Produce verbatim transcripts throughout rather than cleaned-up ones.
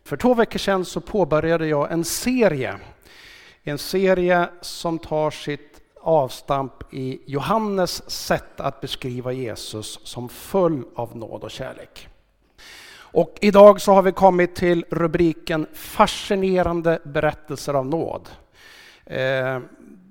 För två veckor sedan så påbörjade jag en serie. En serie som tar sitt avstamp i Johannes sätt att beskriva Jesus som full av nåd och kärlek. Och idag så har vi kommit till rubriken Fascinerande berättelser av nåd. Eh,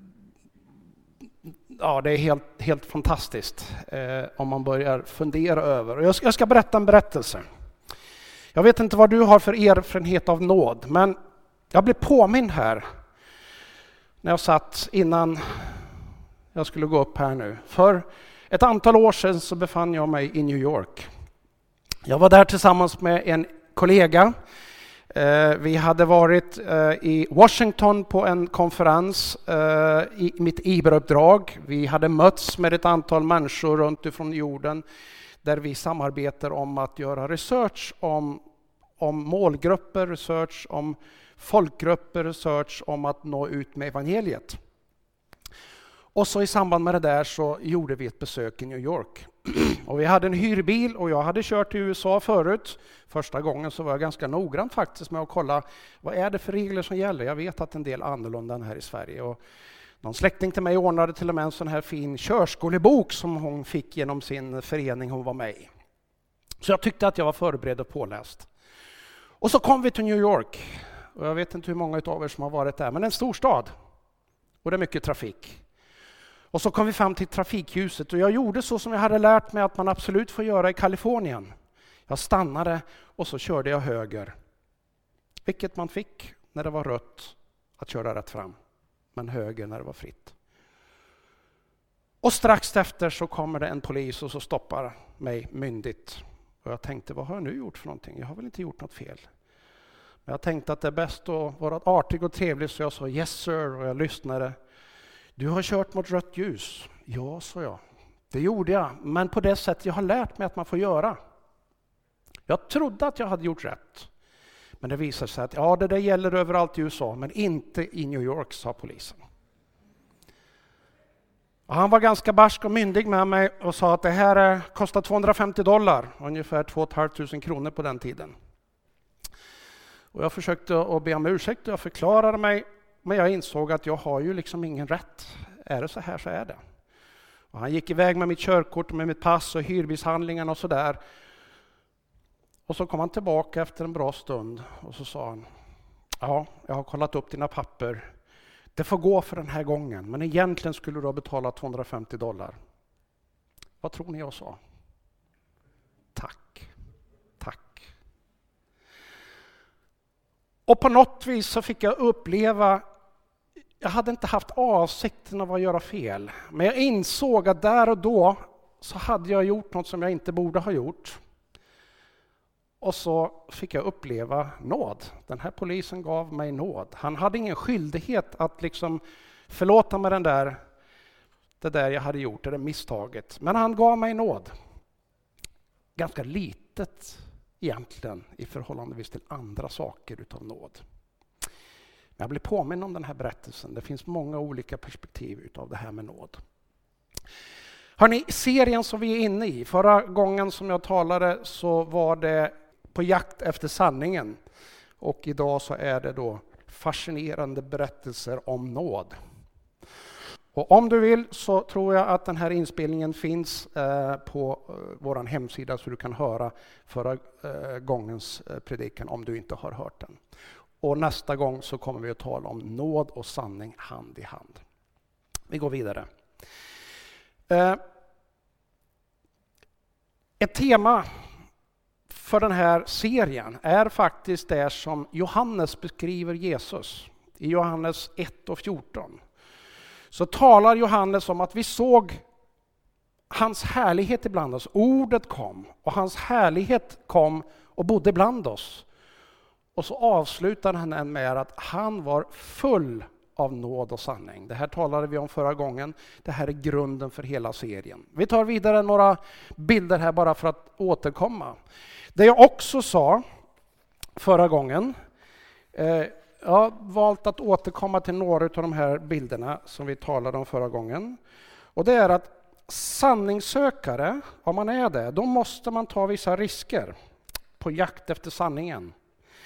ja, det är helt, helt fantastiskt eh, om man börjar fundera över. Och jag, ska, jag ska berätta en berättelse. Jag vet inte vad du har för erfarenhet av nåd, men jag blev påmind här när jag satt innan jag skulle gå upp här nu. För ett antal år sedan så befann jag mig i New York. Jag var där tillsammans med en kollega. Vi hade varit i Washington på en konferens i mitt I B R A-uppdrag. Vi hade mötts med ett antal människor runt ifrån jorden där vi samarbetar om att göra research om, om målgrupper, research om folkgrupper, research om att nå ut med evangeliet. Och så i samband med det där så gjorde vi ett besök i New York. Och vi hade en hyrbil och jag hade kört till U S A förut. Första gången så var jag ganska noggrann faktiskt med att kolla vad är det för regler som gäller. Jag vet att en del är annorlunda än här i Sverige. Och någon släkting till mig ordnade till och med en sån här fin körskolebok som hon fick genom sin förening hon var med i. Så jag tyckte att jag var förberedd och påläst. Och så kom vi till New York. Och jag vet inte hur många av er som har varit där, men en stor stad. Och det är mycket trafik. Och så kom vi fram till trafikljuset och jag gjorde så som jag hade lärt mig att man absolut får göra i Kalifornien. Jag stannade och så körde jag höger. Vilket man fick när det var rött att köra rätt fram. Men höger när det var fritt. Och strax efter så kommer det en polis och så stoppar mig myndigt. Och jag tänkte, vad har jag nu gjort för någonting? Jag har väl inte gjort något fel. Men jag tänkte att det är bäst att vara artig och trevlig så jag sa yes sir och jag lyssnade. Du har kört mot rött ljus. Ja, sa jag. Det gjorde jag, men på det sätt jag har lärt mig att man får göra. Jag trodde att jag hade gjort rätt. Men det visade sig att ja, det där gäller överallt i U S A, men inte i New York, sa polisen. Och han var ganska barsk och myndig med mig och sa att det här kostar tvåhundrafemtio dollar, ungefär två tusen femhundra kronor på den tiden. Och jag försökte att be om ursäkt och jag förklarade mig. Men jag insåg att jag har ju liksom ingen rätt. Är det så här så är det. Och han gick iväg med mitt körkort och med mitt pass och hyrbilshandlingarna och sådär. Och så kom han tillbaka efter en bra stund och så sa han: ja, jag har kollat upp dina papper. Det får gå för den här gången, men egentligen skulle du ha betalat tvåhundrafemtio dollar. Vad tror ni jag sa? Tack. Tack. Och på något vis så fick jag uppleva, jag hade inte haft avsikten av att göra fel. Men jag insåg att där och då så hade jag gjort något som jag inte borde ha gjort. Och så fick jag uppleva nåd. Den här polisen gav mig nåd. Han hade ingen skyldighet att liksom förlåta mig den där, det där jag hade gjort, det där misstaget. Men han gav mig nåd. Ganska litet egentligen i förhållande till andra saker utav nåd. Men jag blir påminn om den här berättelsen. Det finns många olika perspektiv utav det här med nåd. Hörrni, serien som vi är inne i, förra gången som jag talade så var det på jakt efter sanningen. Och idag så är det då fascinerande berättelser om nåd. Och om du vill så tror jag att den här inspelningen finns eh, på eh, vår hemsida så du kan höra förra eh, gångens eh, predikan om du inte har hört den. Och nästa gång så kommer vi att tala om nåd och sanning hand i hand. Vi går vidare. Eh, ett tema för den här serien är faktiskt det som Johannes beskriver Jesus. I Johannes ett och fjorton. Så talar Johannes om att vi såg hans härlighet ibland oss. Ordet kom och hans härlighet kom och bodde bland oss. Och så avslutar han med att han var full av nåd och sanning. Det här talade vi om förra gången. Det här är grunden för hela serien. Vi tar vidare några bilder här bara för att återkomma. Det jag också sa förra gången. Eh, jag har valt att återkomma till några av de här bilderna som vi talade om förra gången. Och det är att sanningssökare, om man är det, då måste man ta vissa risker på jakt efter sanningen.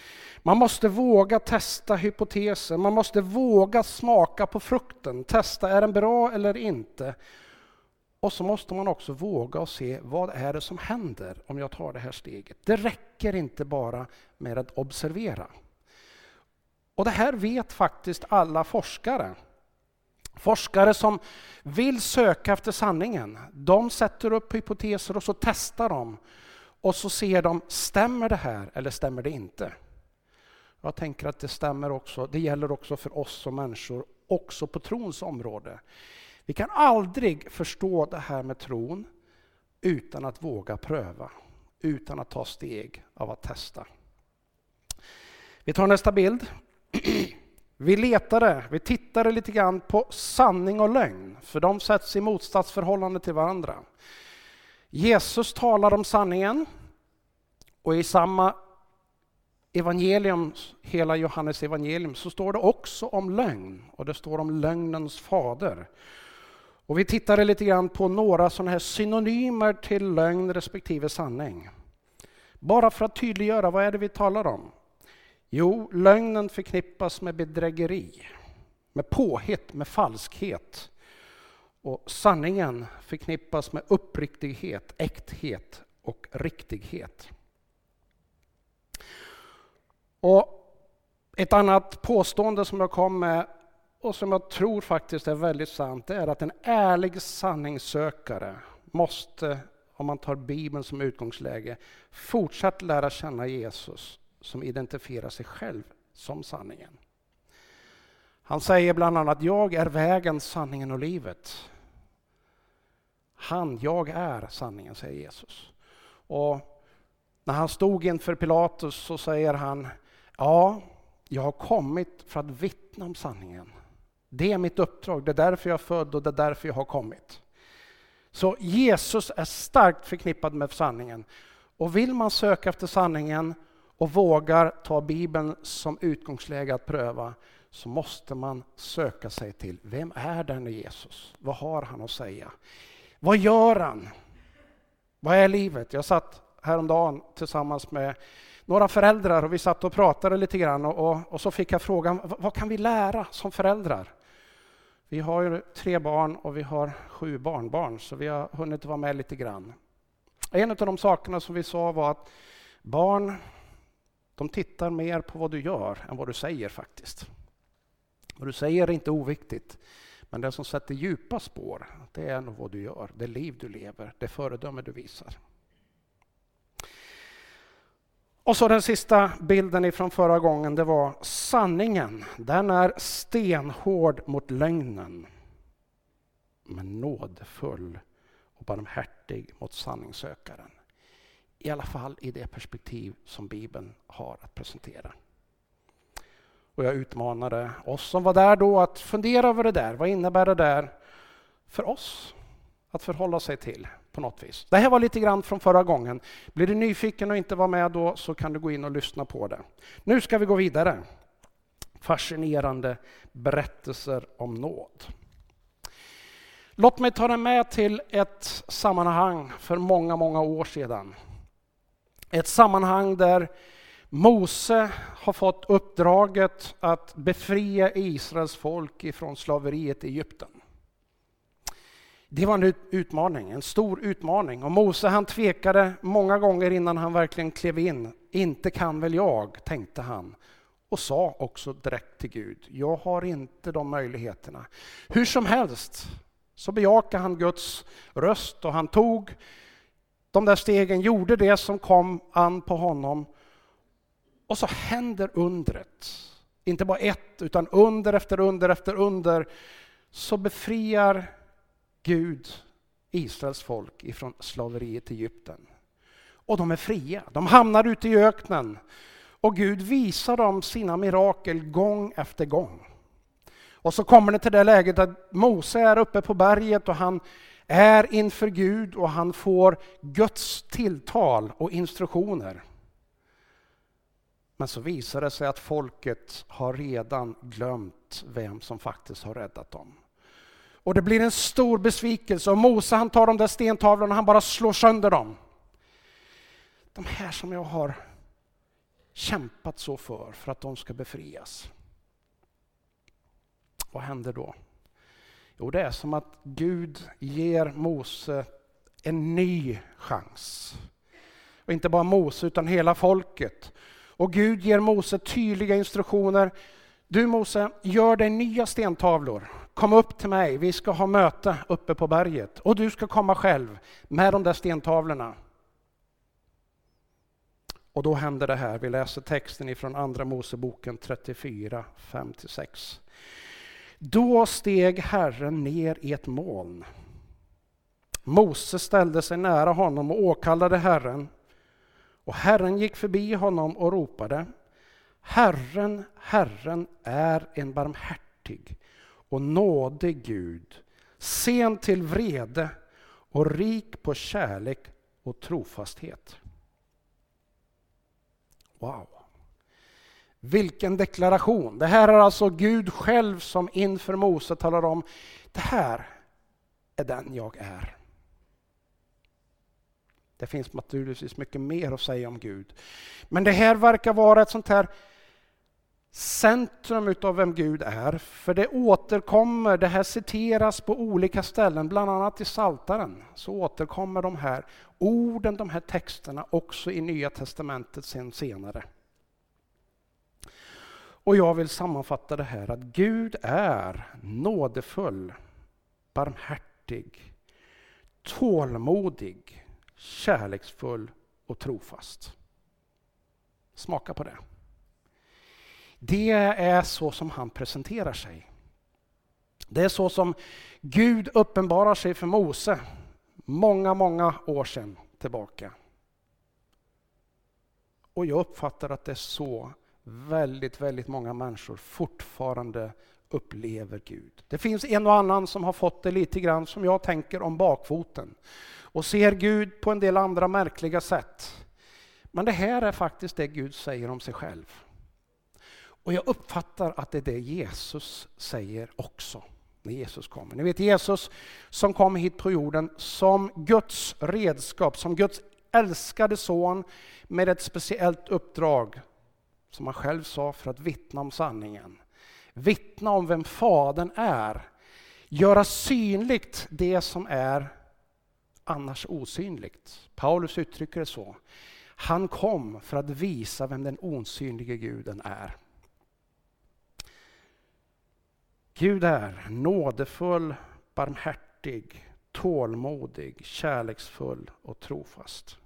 Man måste våga testa hypoteser. Man måste våga smaka på frukten. Testa, är den bra eller inte? Och så måste man också våga och se vad är det som händer om jag tar det här steget. Det räcker inte bara med att observera. Och det här vet faktiskt alla forskare. Forskare som vill söka efter sanningen. De sätter upp hypoteser och så testar de. Och så ser de, stämmer det här eller stämmer det inte? Jag tänker att det stämmer också. Det gäller också för oss som människor, också på trons område. Vi kan aldrig förstå det här med tron utan att våga pröva. Utan att ta steg av att testa. Vi tar nästa bild. Vi letade, vi tittade lite grann på sanning och lögn. För de sätts i motsatsförhållande till varandra. Jesus talar om sanningen. Och i samma evangelium, hela Johannes evangelium, så står det också om lögn. Och det står om lögnens fader. Och vi tittade lite grann på några sådana här synonymer till lögn respektive sanning. Bara för att tydliggöra, vad är det vi talar om? Jo, lögnen förknippas med bedrägeri, med påhitt, med falskhet. Och sanningen förknippas med uppriktighet, äkthet och riktighet. Och ett annat påstående som jag kom med och som jag tror faktiskt är väldigt sant, det är att en ärlig sanningssökare måste, om man tar Bibeln som utgångsläge, fortsatt lära känna Jesus som identifierar sig själv som sanningen. Han säger bland annat, jag är vägen, sanningen och livet. Han, jag är sanningen, säger Jesus. Och när han stod inför Pilatus så säger han, ja, jag har kommit för att vittna om sanningen. Det är mitt uppdrag, det är därför jag är född och det är därför jag har kommit. Så Jesus är starkt förknippad med sanningen. Och vill man söka efter sanningen och vågar ta Bibeln som utgångsläge att pröva, så måste man söka sig till, vem är den Jesus? Vad har han att säga? Vad gör han? Vad är livet? Jag satt häromdagen tillsammans med några föräldrar och vi satt och pratade lite grann och, och, och så fick jag frågan, vad, vad kan vi lära som föräldrar? Vi har ju tre barn och vi har sju barnbarn, så vi har hunnit vara med lite grann. En av de sakerna som vi sa var att barn, de tittar mer på vad du gör än vad du säger faktiskt. Vad du säger är inte oviktigt, men det som sätter djupa spår, det är nog vad du gör, det liv du lever, det föredöme du visar. Och så den sista bilden ifrån förra gången, det var sanningen. Den är stenhård mot lögnen, men nådfull och barmhärtig mot sanningssökaren. I alla fall i det perspektiv som Bibeln har att presentera. Och jag utmanade oss som var där då att fundera över det där. Vad innebär det där för oss att förhålla sig till på något vis? Det här var lite grann från förra gången. Blir du nyfiken och inte var med då, så kan du gå in och lyssna på det. Nu ska vi gå vidare. Fascinerande berättelser om nåd. Låt mig ta dig med till ett sammanhang för många, många år sedan. Ett sammanhang där Mose har fått uppdraget att befria Israels folk ifrån slaveriet i Egypten. Det var en utmaning, en stor utmaning. Och Mose, han tvekade många gånger innan han verkligen klev in. Inte kan väl jag, tänkte han. Och sa också direkt till Gud, jag har inte de möjligheterna. Hur som helst så bejakade han Guds röst och han tog de där stegen, gjorde det som kom an på honom. Och så händer undret. Inte bara ett, utan under efter under efter under. Så befriar Gud Israels folk ifrån slaveriet i Egypten. Och de är fria. De hamnar ute i öknen. Och Gud visar dem sina mirakel gång efter gång. Och så kommer det till det läget att Mose är uppe på berget och han är inför Gud och han får Guds tilltal och instruktioner. Men så visar det sig att folket har redan glömt vem som faktiskt har räddat dem. Och det blir en stor besvikelse och Mose, han tar de där stentavlorna och han bara slår sönder dem. De här som jag har kämpat så för, för att de ska befrias. Vad händer då? Jo, det är som att Gud ger Mose en ny chans. Och inte bara Mose utan hela folket. Och Gud ger Mose tydliga instruktioner. Du Mose, gör dig nya stentavlor. Kom upp till mig, vi ska ha möte uppe på berget. Och du ska komma själv med de där stentavlorna. Och då händer det här. Vi läser texten ifrån andra Moseboken trettiofyra, fem till sex. Då steg Herren ner i ett moln. Mose ställde sig nära honom och åkallade Herren. Och Herren gick förbi honom och ropade: Herren, Herren är en barmhärtig och nådig Gud, sen till vrede och rik på kärlek och trofasthet. Wow! Vilken deklaration! Det här är alltså Gud själv som inför Mose talar om: det här är den jag är. Det finns naturligtvis mycket mer att säga om Gud. Men det här verkar vara ett sånt här centrum utav vem Gud är. För det återkommer, det här citeras på olika ställen, bland annat i Psaltaren. Så återkommer de här orden, de här texterna också i Nya testamentet sen senare. Och jag vill sammanfatta det här att Gud är nådefull, barmhärtig, tålmodig, kärleksfull och trofast. Smaka på det. Det är så som han presenterar sig. Det är så som Gud uppenbarar sig för Mose många, många år sedan tillbaka. Och jag uppfattar att det är så väldigt, väldigt många människor fortfarande upplever Gud. Det finns en och annan som har fått det lite grann som jag tänker om bakfoten. Och ser Gud på en del andra märkliga sätt. Men det här är faktiskt det Gud säger om sig själv. Och jag uppfattar att det är det Jesus säger också när Jesus kommer. Ni vet Jesus som kom hit på jorden som Guds redskap, som Guds älskade son med ett speciellt uppdrag som han själv sa för att vittna om sanningen. Vittna om vem Fadern är. Göra synligt det som är annars osynligt. Paulus uttrycker det så. Han kom för att visa vem den osynlige Guden är. Gud är nådefull, barmhärtig, tålmodig, kärleksfull och trofast.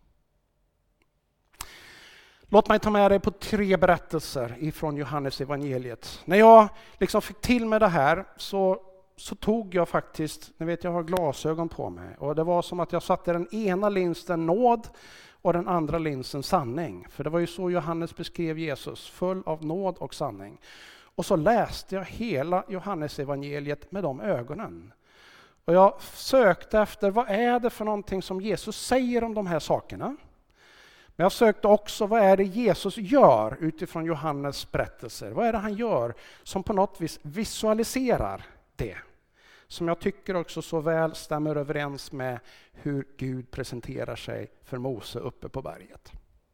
Låt mig ta med dig på tre berättelser ifrån Johannes evangeliet. När jag liksom fick till med det här så, så tog jag faktiskt, ni vet jag har glasögon på mig. Och det var som att jag satte den ena linsen nåd och den andra linsen sanning. För det var ju så Johannes beskrev Jesus, full av nåd och sanning. Och så läste jag hela Johannes evangeliet med de ögonen. Och jag sökte efter vad är det för någonting som Jesus säger om de här sakerna. Men jag sökte också vad är det Jesus gör utifrån Johannes berättelser. Vad är det han gör som på något vis visualiserar det. Som jag tycker också så väl stämmer överens med hur Gud presenterar sig för Mose uppe på berget.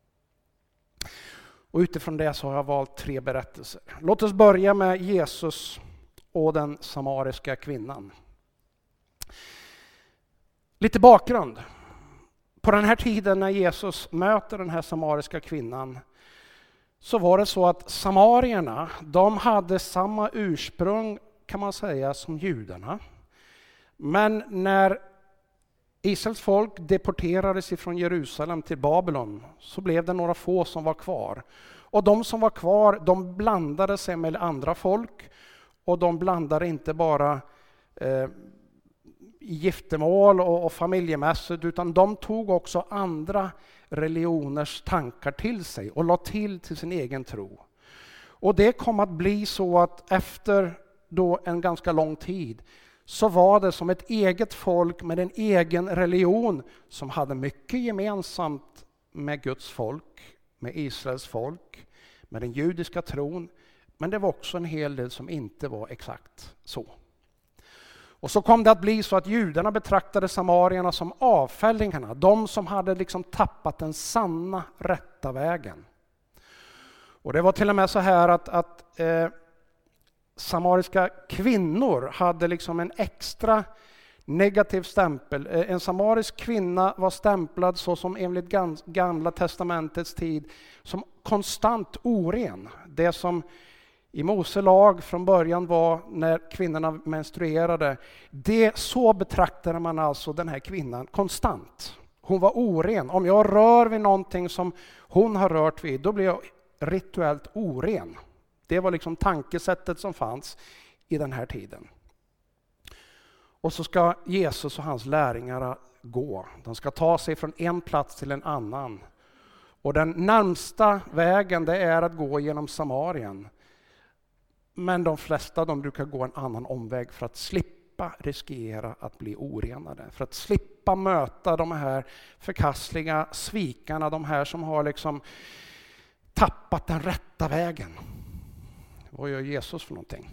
Och utifrån det så har jag valt tre berättelser. Låt oss börja med Jesus och den samariska kvinnan. Lite bakgrund. På den här tiden när Jesus möter den här samariska kvinnan så var det så att samarierna, de hade samma ursprung kan man säga som judarna. Men när Israels folk deporterades ifrån Jerusalem till Babylon så blev det några få som var kvar. Och de som var kvar, de blandade sig med andra folk. Och de blandade inte bara eh, i giftermål och, och familjemässigt, utan de tog också andra religioners tankar till sig och la till till sin egen tro. Och det kom att bli så att efter då en ganska lång tid så var det som ett eget folk med en egen religion som hade mycket gemensamt med Guds folk, med Israels folk, med den judiska tron. Men det var också en hel del som inte var exakt så. Och så kom det att bli så att judarna betraktade samarierna som avfällingarna, de som hade liksom tappat den sanna rätta vägen. Och det var till och med så här att, att eh, samariska kvinnor hade liksom en extra negativ stämpel. En samarisk kvinna var stämplad så som enligt gamla testamentets tid som konstant oren. Det som i Mose lag från början var när kvinnorna menstruerade. Det, så betraktade man alltså den här kvinnan konstant. Hon var oren. Om jag rör vid någonting som hon har rört vid, då blir jag rituellt oren. Det var liksom tankesättet som fanns i den här tiden. Och så ska Jesus och hans lärjungar gå. De ska ta sig från en plats till en annan. Och den närmsta vägen det är att gå genom Samarien. Men de flesta de brukar gå en annan omväg för att slippa riskera att bli orenade. För att slippa möta de här förkastliga svikarna. De här som har liksom tappat den rätta vägen. Vad gör Jesus för någonting?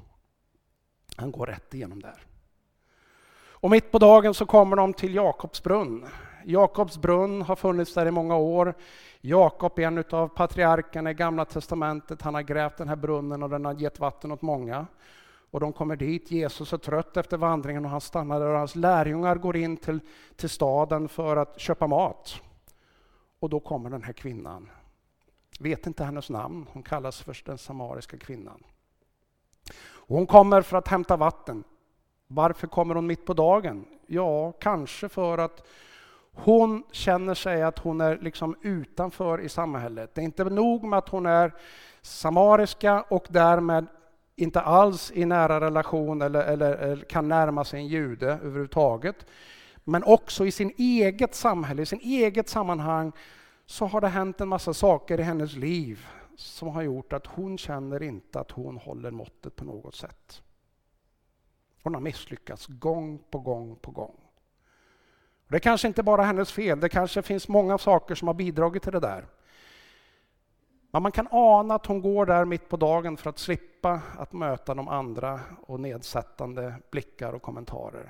Han går rätt igenom där. Och mitt på dagen så kommer de till Jakobs brunn. Jakobs brunn har funnits där i många år. Jakob är en av patriarkerna i Gamla testamentet. Han har grävt den här brunnen och den har gett vatten åt många. Och de kommer dit. Jesus är trött efter vandringen och han stannar där. Och hans lärjungar går in till, till staden för att köpa mat. Och då kommer den här kvinnan. Vet inte hennes namn. Hon kallas för den samariska kvinnan. Och hon kommer för att hämta vatten. Varför kommer hon mitt på dagen? Ja, kanske för att hon känner sig att hon är liksom utanför i samhället. Det är inte nog med att hon är samariska och därmed inte alls i nära relation eller, eller, eller kan närma sig en jude överhuvudtaget. Men också i sin eget samhälle, i sin eget sammanhang så har det hänt en massa saker i hennes liv som har gjort att hon känner inte att hon håller måttet på något sätt. Hon har misslyckats gång på gång på gång. Det är kanske inte bara hennes fel. Det kanske finns många saker som har bidragit till det där. Men man kan ana att hon går där mitt på dagen för att slippa att möta de andra och nedsättande blickar och kommentarer.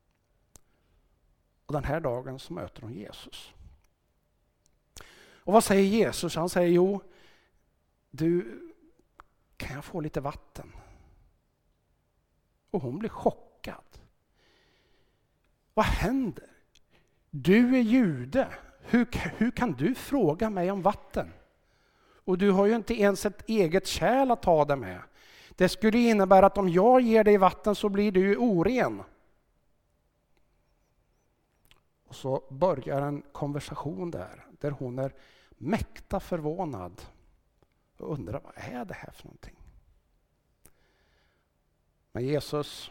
Och den här dagen så möter hon Jesus. Och vad säger Jesus? Han säger jo, du, kan jag få lite vatten? Och hon blir chockad. Vad händer? Du är jude. Hur, hur kan du fråga mig om vatten? Och du har ju inte ens ett eget kärl att ta det med. Det skulle innebära att om jag ger dig vatten så blir du oren. Och så börjar en konversation där. Där hon är mäkta förvånad. Och undrar, vad är det här för någonting? Men Jesus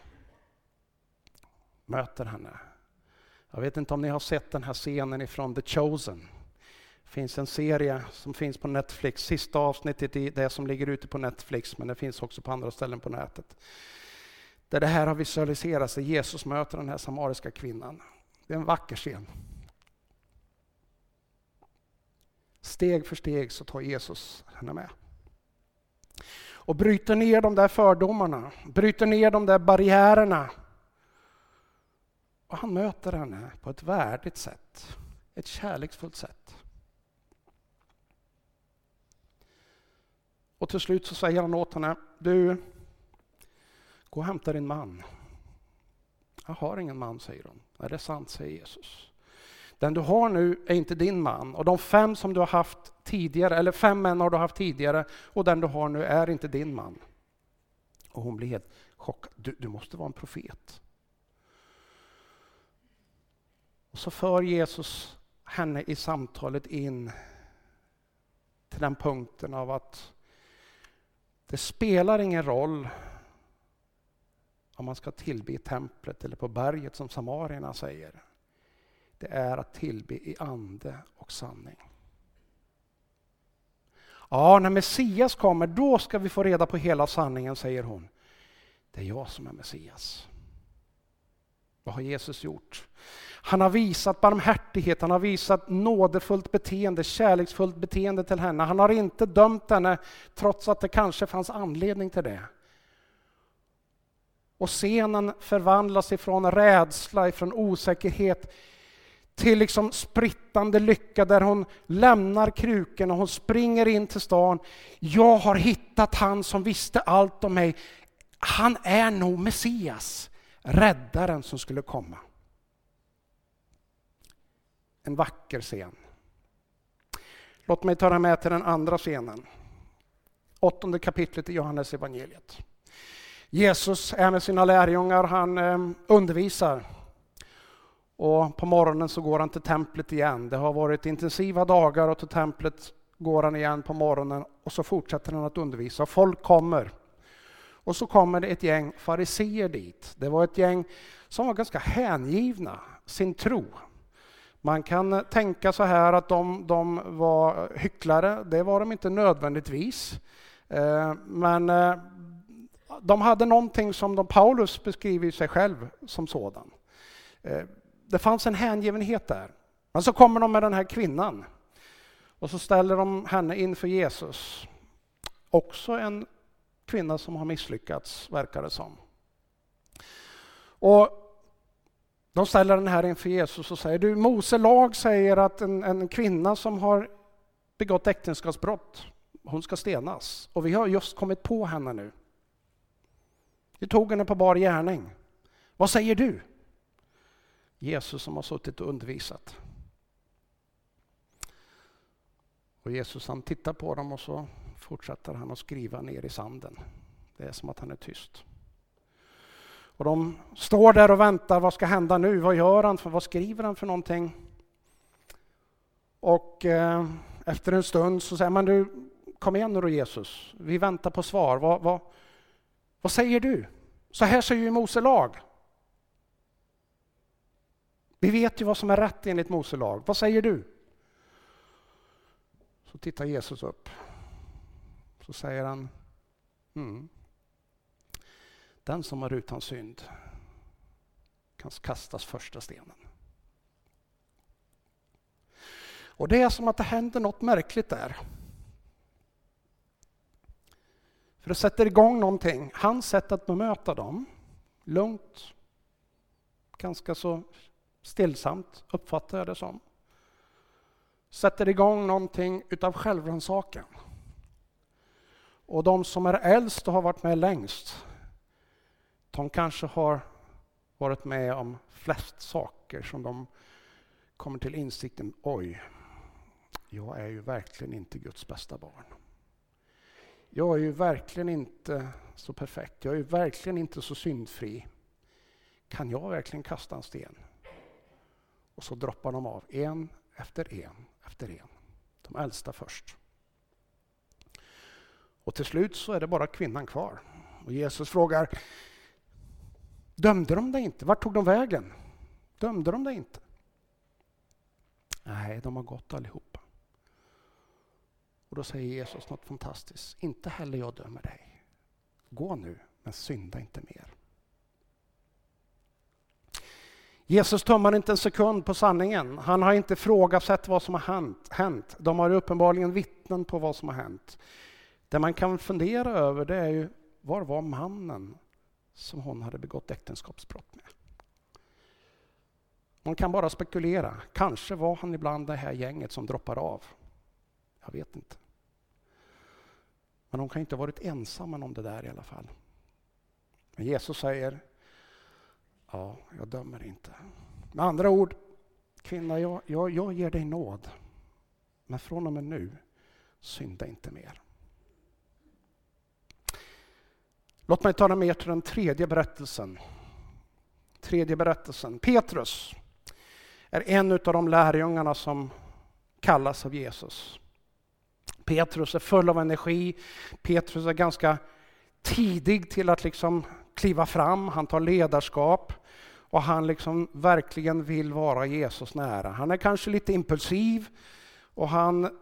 möter henne. Jag vet inte om ni har sett den här scenen ifrån The Chosen. Det finns en serie som finns på Netflix. Sista avsnittet i det som ligger ute på Netflix. Men det finns också på andra ställen på nätet. Där det här har visualiserats. Där Jesus möter den här samariska kvinnan. Det är en vacker scen. Steg för steg så tar Jesus henne med. Och bryter ner de där fördomarna. Bryter ner de där barriärerna. Och han möter henne på ett värdigt sätt. Ett kärleksfullt sätt. Och till slut så säger han åt henne. Du, gå och hämta din man. Jag har ingen man, säger hon. Är det sant, säger Jesus. Den du har nu är inte din man. Och de fem som du har haft tidigare, eller fem män har du haft tidigare. Och den du har nu är inte din man. Och hon blir helt chockad. Du, du måste vara en profet. Och så för Jesus henne i samtalet in till den punkten av att det spelar ingen roll om man ska tillbe i templet eller på berget som samarierna säger. Det är att tillbe i ande och sanning. Ja, när Messias kommer, då ska vi få reda på hela sanningen, säger hon. Det är jag som är Messias. Vad har Jesus gjort? Han har visat barmhärtighet, han har visat nådefullt beteende, kärleksfullt beteende till henne. Han har inte dömt henne trots att det kanske fanns anledning till det. Och scenen förvandlas ifrån rädsla, ifrån osäkerhet till liksom sprittande lycka där hon lämnar kruken och hon springer in till stan. Jag har hittat han som visste allt om mig. Han är nog Messias, räddaren som skulle komma. En vacker scen. Låt mig ta dig med till den andra scenen. Åttonde kapitlet i Johannes evangeliet. Jesus är med sina lärjungar, han eh, undervisar. Och på morgonen så går han till templet igen. Det har varit intensiva dagar och till templet går han igen på morgonen. Och så fortsätter han att undervisa. Folk kommer. Och så kommer det ett gäng fariseer dit. Det var ett gäng som var ganska hängivna sin tro. Man kan tänka så här att de, de var hycklare. Det var de inte nödvändigtvis. Eh, men eh, de hade någonting som de Paulus beskriver sig själv som sådan. Eh, det fanns en hängivenhet där. Men så kommer de med den här kvinnan. Och så ställer de henne inför Jesus. Också en kvinna som har misslyckats, verkar det som. Och de ställer den här inför Jesus och säger, du, Mose lag säger att en, en kvinna som har begått äktenskapsbrott, hon ska stenas. Och vi har just kommit på henne nu. Vi tog henne på bar gärning. Vad säger du? Jesus som har suttit och undervisat. Och Jesus han tittar på dem och så fortsätter han att skriva ner i sanden. Det är som att han är tyst. Och de står där och väntar, vad ska hända nu? Vad gör han? Vad skriver han för någonting? Och eh, efter en stund så säger man, du, kom igen nu då Jesus. Vi väntar på svar. Vad, vad, vad säger du? Så här säger ju Mose lag. Vi vet ju vad som är rätt enligt Mose lag. Vad säger du? Så tittar Jesus upp. Så säger han, mm. den som har utan synd kan kastas första stenen. Och det är som att det händer något märkligt där. För det sätter igång någonting. Hans sätt att bemöta dem, lugnt, ganska så stillsamt uppfattar jag det som. Sätter igång någonting utav självrannsakan. Och de som är äldst och har varit med längst, de kanske har varit med om flest saker som de kommer till insikten, oj, jag är ju verkligen inte Guds bästa barn. Jag är ju verkligen inte så perfekt, jag är ju verkligen inte så syndfri. Kan jag verkligen kasta en sten? Och så droppar de av en efter en efter en. De äldsta först. Och till slut så är det bara kvinnan kvar. Och Jesus frågar, dömde de dig inte? Vart tog de vägen? Dömde de dig inte? Nej, de har gått allihopa. Och då säger Jesus något fantastiskt. Inte heller jag dömer dig. Gå nu, men synda inte mer. Jesus tummar inte en sekund på sanningen. Han har inte frågat vad som har hänt. De har uppenbarligen vittnen på vad som har hänt. Det man kan fundera över det är ju, var var mannen som hon hade begått äktenskapsbrott med? Man kan bara spekulera. Kanske var han ibland det här gänget som droppar av. Jag vet inte. Men de kan inte ha varit ensamma om det där i alla fall. Men Jesus säger, ja, jag dömer inte. Med andra ord, kvinna, jag, jag, jag ger dig nåd. Men från och med nu, synda inte mer. Låt mig ta dig med till den tredje berättelsen. Tredje berättelsen. Petrus är en av de lärjungarna som kallas av Jesus. Petrus är full av energi. Petrus är ganska tidig till att liksom kliva fram. Han tar ledarskap och han liksom verkligen vill vara Jesus nära. Han är kanske lite impulsiv och han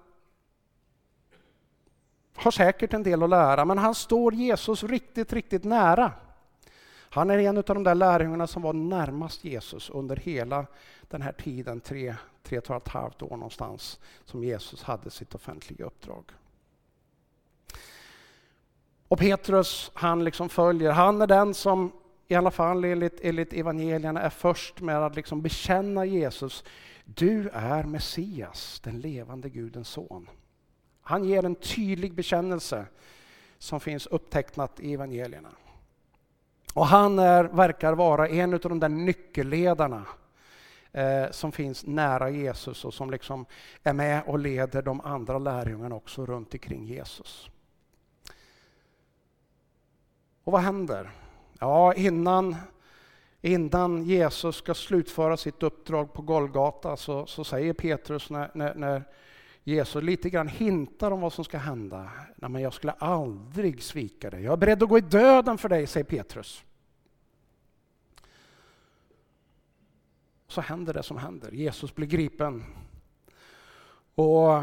har säkert en del att lära, men han står Jesus riktigt, riktigt nära. Han är en av de där lärjungarna som var närmast Jesus under hela den här tiden, tre, tre och ett halvt år någonstans, som Jesus hade sitt offentliga uppdrag. Och Petrus, han liksom följer, han är den som i alla fall enligt, enligt evangelierna är först med att liksom bekänna Jesus Du är Messias, den levande Gudens son. Han ger en tydlig bekännelse som finns upptecknat i evangelierna. Och han är, verkar vara en av de där nyckelledarna eh, som finns nära Jesus och som liksom är med och leder de andra lärjungarna också runt omkring Jesus. Och vad händer? Ja, innan, innan Jesus ska slutföra sitt uppdrag på Golgata så, så säger Petrus när, när, när Jesus lite grann hintar om vad som ska hända. Nej, men jag skulle aldrig svika dig. Jag är beredd att gå i döden för dig, säger Petrus. Så händer det som händer. Jesus blir gripen. Och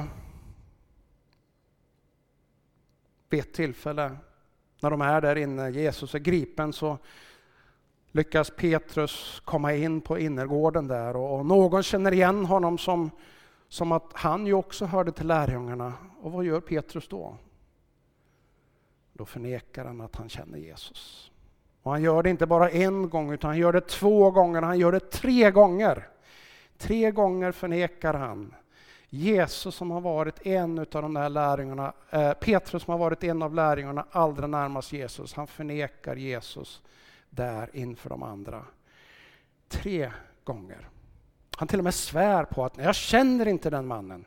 vid ett tillfälle när de är där inne, Jesus är gripen, så lyckas Petrus komma in på innergården där. Och någon känner igen honom som, som att han ju också hörde till lärjungarna. Och vad gör Petrus då? Då förnekar han att han känner Jesus. Och han gör det inte bara en gång, utan han gör det två gånger, han gör det tre gånger. Tre gånger förnekar han Jesus som har varit en av de där lärjungarna, eh, Petrus som har varit en av lärjungarna allra närmast Jesus. Han förnekar Jesus där inför de andra. Tre gånger. Han till och med svär på att jag känner inte den mannen.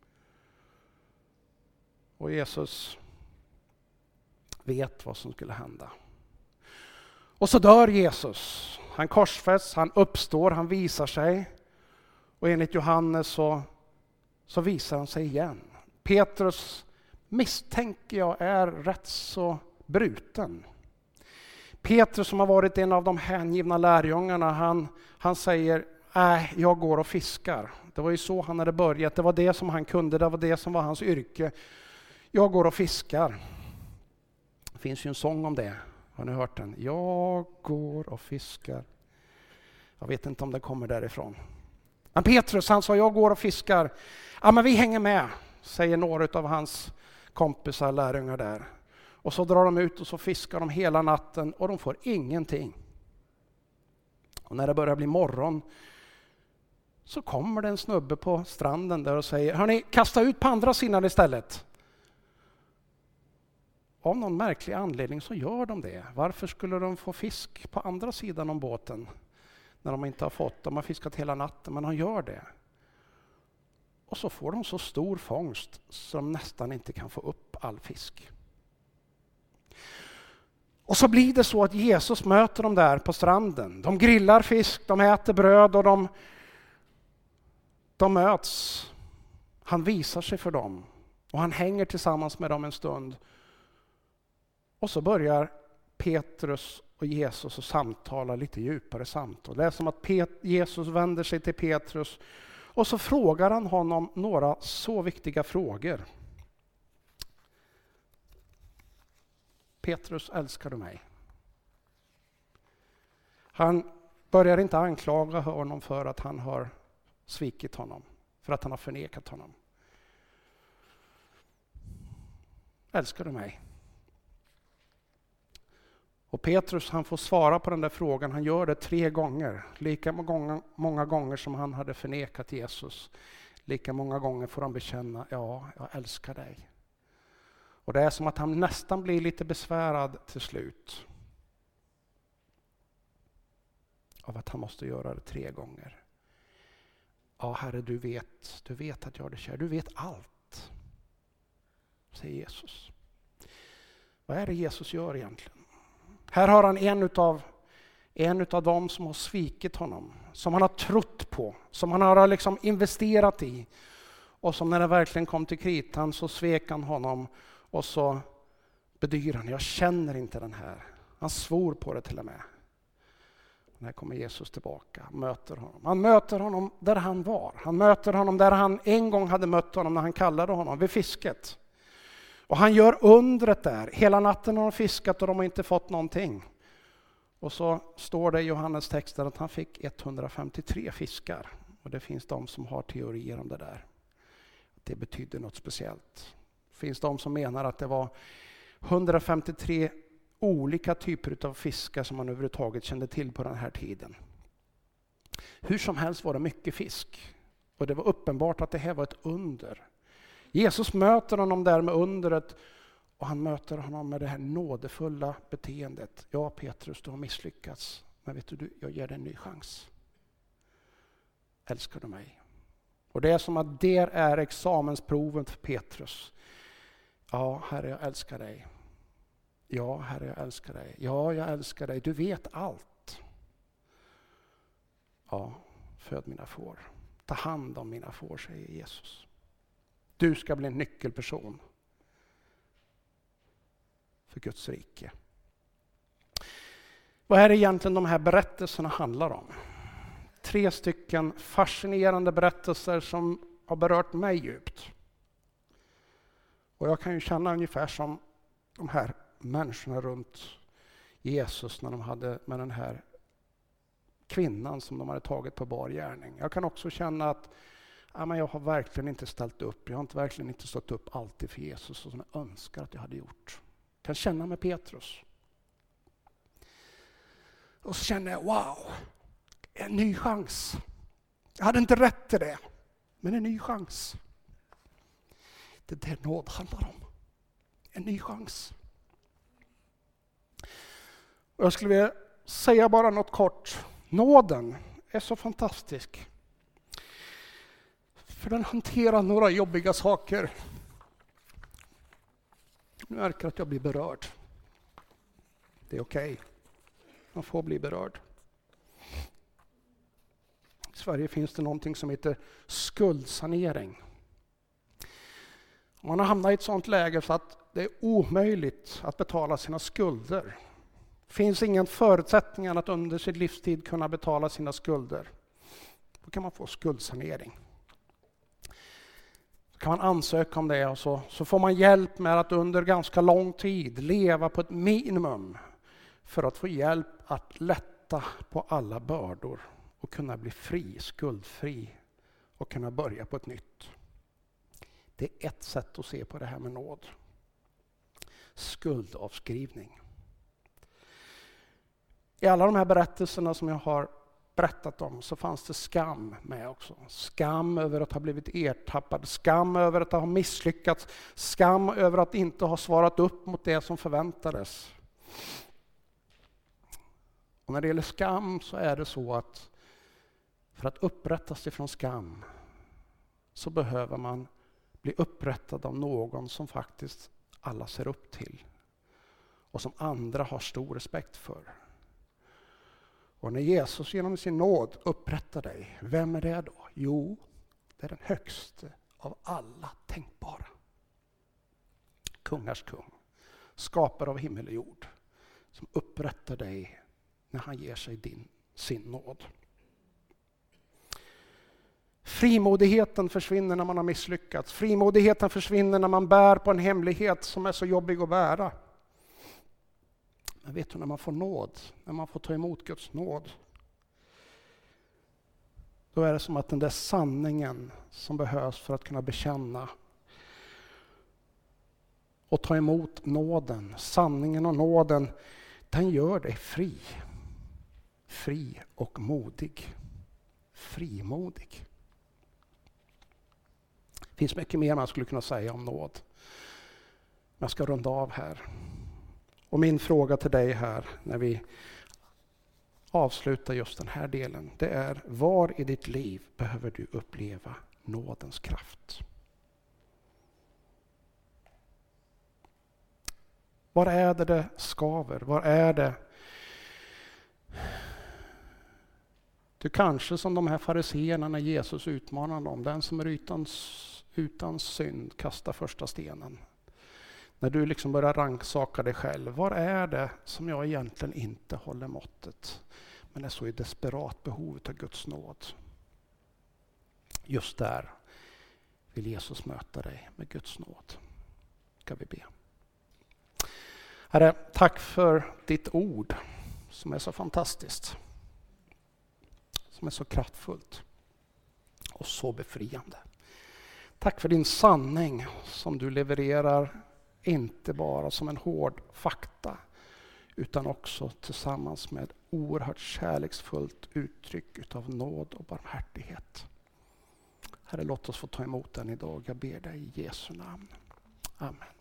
Och Jesus vet vad som skulle hända. Och så dör Jesus. Han korsfästs, han uppstår, han visar sig. Och enligt Johannes så, så visar han sig igen. Petrus misstänker jag är rätt så bruten. Petrus som har varit en av de hängivna lärjungarna, han, han säger, nej, jag går och fiskar. Det var ju så han hade börjat, det var det som han kunde, det var det som var hans yrke. Jag går och fiskar. Det finns ju en sång om det. Har ni hört den? Jag går och fiskar. Jag vet inte om det kommer därifrån. Men Petrus, han sa, jag går och fiskar. Ja, men vi hänger med, säger några av hans kompisar, lärjungar där. Och så drar de ut och så fiskar de hela natten och de får ingenting. Och när det börjar bli morgon så kommer det en snubbe på stranden där och säger, hörni, kasta ut på andra sidan istället. Av någon märklig anledning så gör de det. Varför skulle de få fisk på andra sidan om båten när de inte har fått? De har fiskat hela natten, men de gör det. Och så får de så stor fångst så de nästan inte kan få upp all fisk. Och så blir det så att Jesus möter dem där på stranden. De grillar fisk, de äter bröd och de, de möts. Han visar sig för dem och han hänger tillsammans med dem en stund. Och så börjar Petrus och Jesus att samtala lite djupare samtal. Det är som att Pet- Jesus vänder sig till Petrus och så frågar han honom några så viktiga frågor. Petrus, älskar du mig? Han börjar inte anklaga honom för att han har svikit honom, för att han har förnekat honom. Älskar du mig? Och Petrus, han får svara på den där frågan. Han gör det tre gånger. Lika många, många gånger som han hade förnekat Jesus. Lika många gånger får han bekänna, ja, jag älskar dig. Och det är som att han nästan blir lite besvärad till slut. Av att han måste göra det tre gånger. Ja, Herre, du vet, du vet att jag är det kär. Du vet allt, säger Jesus. Vad är det Jesus gör egentligen? Här har han en utav, en utav dem som har svikit honom. Som han har trott på. Som han har liksom investerat i. Och som när det verkligen kom till kritan så svek han honom. Och så bedyrar han, jag känner inte den här. Han svor på det till och med. När kommer Jesus tillbaka, möter honom. Han möter honom där han var. Han möter honom där han en gång hade mött honom när han kallade honom vid fisket. Och han gör undret där. Hela natten har de fiskat och de har inte fått någonting. Och så står det i Johannes texten att han fick etthundrafemtiotre fiskar. Och det finns de som har teorier om det där. Det betyder något speciellt. Det finns de som menar att det var hundrafemtiotre olika typer av fiskar som man överhuvudtaget kände till på den här tiden. Hur som helst var det mycket fisk. Och det var uppenbart att det här var ett under. Jesus möter honom där med undret och han möter honom med det här nådefulla beteendet. Ja, Petrus, du har misslyckats. Men vet du, jag ger dig en ny chans. Älskar du mig? Och det är som att det är examensproven för Petrus. Ja, Herre, jag älskar dig. Ja, Herre, jag älskar dig. Ja, jag älskar dig. Du vet allt. Ja, föd mina får. Ta hand om mina får, säger Jesus. Du ska bli en nyckelperson för Guds rike. Vad är det egentligen de här berättelserna handlar om? Tre stycken fascinerande berättelser som har berört mig djupt. Och jag kan ju känna ungefär som de här människorna runt Jesus när de hade med den här kvinnan som de hade tagit på bar gärning. Jag kan också känna att ja, men jag har verkligen inte ställt upp. Jag har inte verkligen inte stått upp alltid för Jesus som jag önskar att jag hade gjort. Jag kan känna med Petrus. Och så känner jag, wow, en ny chans. Jag hade inte rätt till det, men en ny chans. Det är det nåd handlar om. En ny chans. Och jag skulle vilja säga bara något kort. Nåden är så fantastisk. För den hanterar några jobbiga saker. Nu märker att jag blir berörd. Det är okej. Okay. Man får bli berörd. I Sverige finns det någonting som heter skuldsanering. Man har hamnat i ett sådant läge så att det är omöjligt att betala sina skulder. Det finns ingen förutsättning att under sin livstid kunna betala sina skulder. Då kan man få skuldsanering. Så kan man ansöka om det och så, så får man hjälp med att under ganska lång tid leva på ett minimum för att få hjälp att lätta på alla bördor och kunna bli fri, skuldfri och kunna börja på ett nytt. Det är ett sätt att se på det här med nåd. Skuldavskrivning. I alla de här berättelserna som jag har berättat om så fanns det skam med också. Skam över att ha blivit ertappad, skam över att ha misslyckats, skam över att inte ha svarat upp mot det som förväntades. Och när det gäller skam så är det så att för att upprättas ifrån skam så behöver man bli upprättad av någon som faktiskt alla ser upp till och som andra har stor respekt för. Och när Jesus genom sin nåd upprättar dig, vem är det då? Jo, det är den högste av alla tänkbara. Kungars kung, skapare av himmel och jord, som upprättar dig när han ger sig din, sin nåd. Frimodigheten försvinner när man har misslyckats. Frimodigheten försvinner när man bär på en hemlighet som är så jobbig att bära. Men vet du, när man får nåd, när man får ta emot Guds nåd, då är det som att den där sanningen som behövs för att kunna bekänna och ta emot nåden, sanningen och nåden, den gör dig fri. Fri och modig. Frimodig. Det finns mycket mer man skulle kunna säga om nåd. Men jag ska runda av här. Och min fråga till dig här när vi avslutar just den här delen, det är: var i ditt liv behöver du uppleva nådens kraft? Var är det det skaver? Var är det? Du kanske som de här fariseerna när Jesus utmanar dem, den som är utan, utan synd kastar första stenen. När du liksom börjar ranksaka dig själv, var är det som jag egentligen inte håller måttet, men är så i desperat behov av Guds nåd? Just där vill Jesus möta dig med Guds nåd. Ska vi be. Herre, tack för ditt ord som är så fantastiskt. Som är så kraftfullt och så befriande. Tack för din sanning som du levererar, inte bara som en hård fakta utan också tillsammans med oerhört kärleksfullt uttryck utav nåd och barmhärtighet. Herre, låt oss få ta emot den idag. Jag ber dig i Jesu namn. Amen.